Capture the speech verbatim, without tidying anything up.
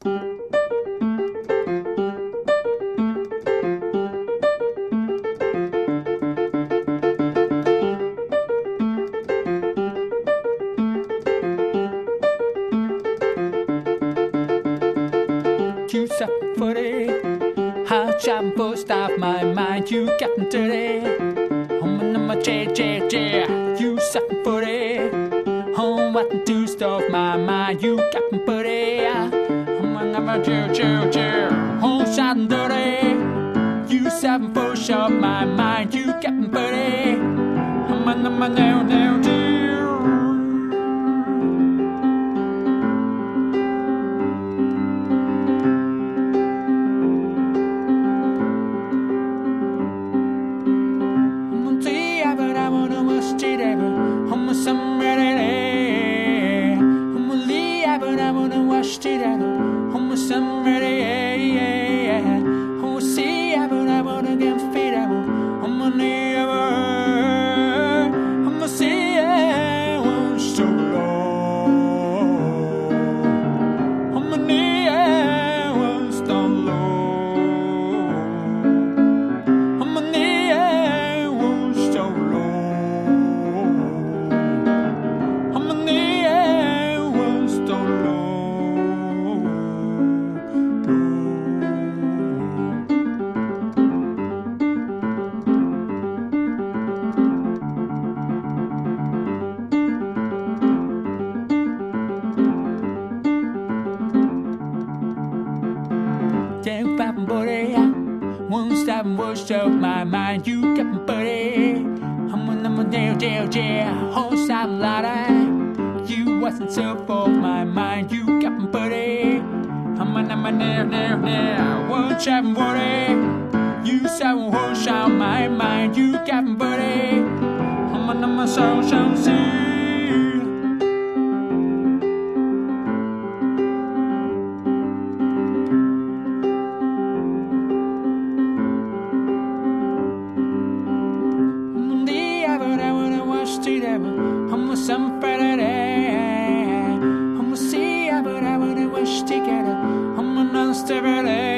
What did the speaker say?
You suckin' footy, hot chopping first off my mind. You getting dirty, home on my J J J. You sucking footy, home what the deuce off my mind. You getting footy, home on my J J J. Home shotting dirty, you seven push off my mind. You getting footy, home on my nail nail nail. One stop and wash out my mind. You got me, buddy. I'm on my nail, jail, jail. Whole side ladder. You wasn't so for my mind. You got me, buddy. I'm on my nail, nail, nail. One shot and water. You said wash out my mind. You got me, buddy. I'm on my soul, soul, see. I'm with some Friday. I'm with see, but I wanna wish together. I'm another step